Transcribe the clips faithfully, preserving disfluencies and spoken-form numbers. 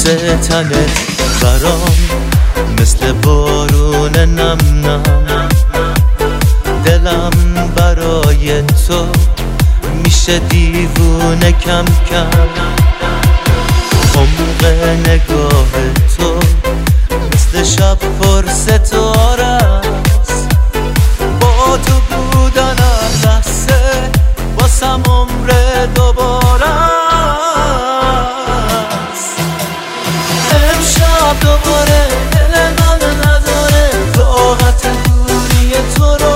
بوس تنت برام مثل بارون نم نم، دلم برای تو میشه دیوونه کم کم. عمق نگاه تو مثل شب پر ستاره است، با تو بودن لحظه واسم عمر دوباره است. امشب دوباره دل من نداره طاقت دوری تو رو،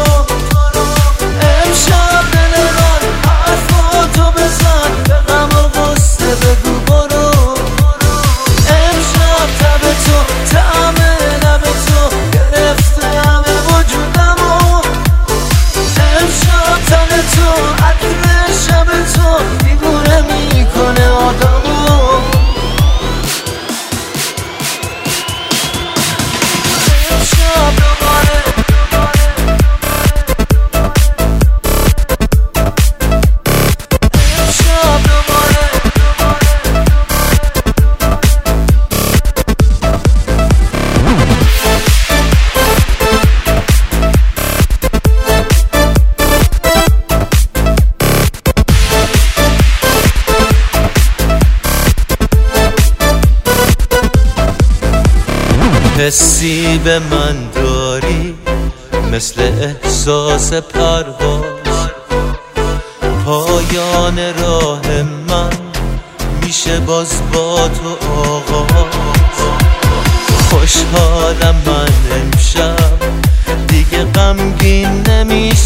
امشب دل من حرفاتو بزن به غم و غصه بگو برو. امشب تب تو طعم لب تو گرفته همه وجودمو، امشب تن تو عطر شب تو دیوونه میکنه آدمو. امشب دوباره امشب دوباره حسی به من داری مثل احساس پرواز، پایان راه من میشه باز با تو آغاز. خوشحالم من امشب دیگه غمگین نمیشم،